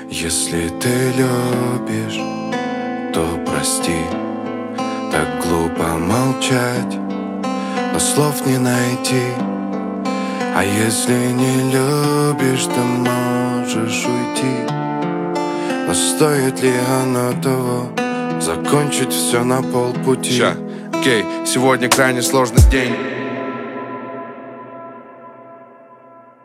Если ты любишь, то прости. Так глупо молчать, но слов не найти. А если не любишь, то можешь уйти. Но стоит ли оно того? Закончить все на полпути. Окей, сегодня крайне сложный день.